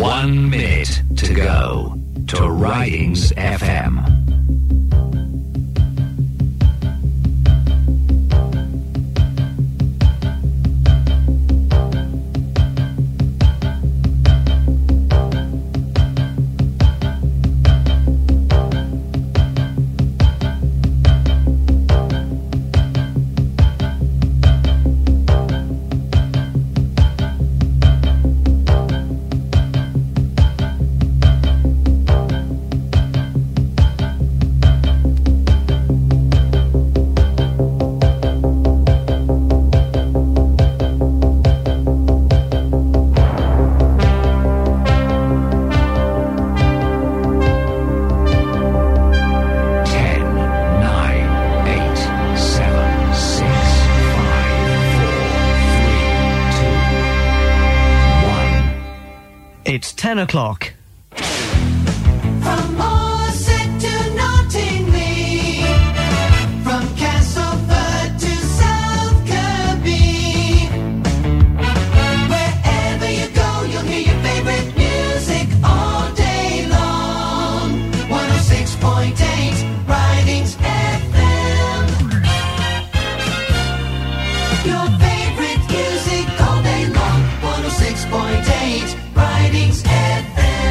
1 minute to go to Ridings FM. It's 10 o'clock. From Morsett to Nottingley, from Castleford to South Kirby, wherever you go, you'll hear your favourite music all day long. 106.8 Ridings FM. Your favourite music all day long. 106.8 Ridings FM.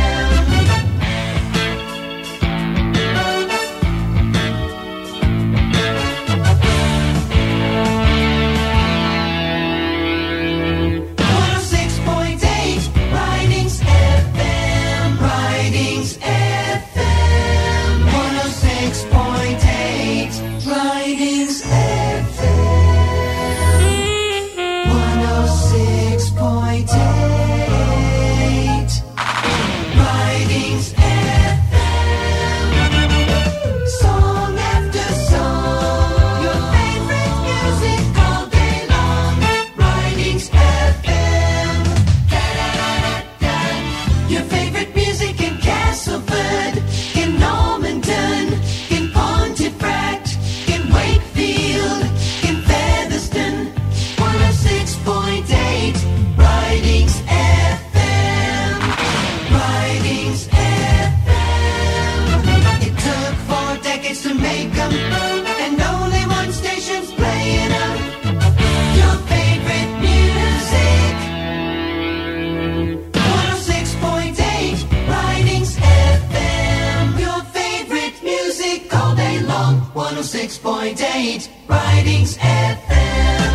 Ridings FM.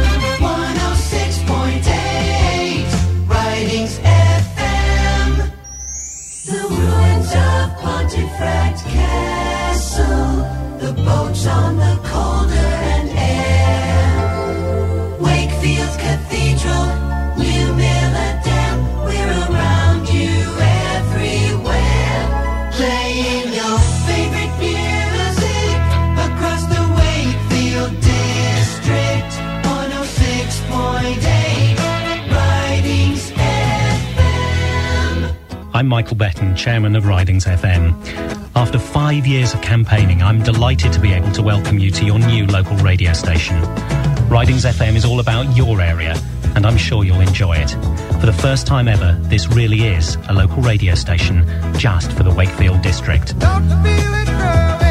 106.8 Ridings FM. The ruins of Pontefract Castle, the boats on the Calder and Ayr, Wakefield Cathedral, New Miller Dam, we're around you everywhere, playing your favorite music across the Wakefield District. 106.8 Ridings FM. I'm Michael Betton, Chairman of Ridings FM. After 5 years of campaigning, I'm delighted to be able to welcome you to your new local radio station. Ridings FM is all about your area, and I'm sure you'll enjoy it. For the first time ever, this really is a local radio station just for the Wakefield District. Don't feel it growing.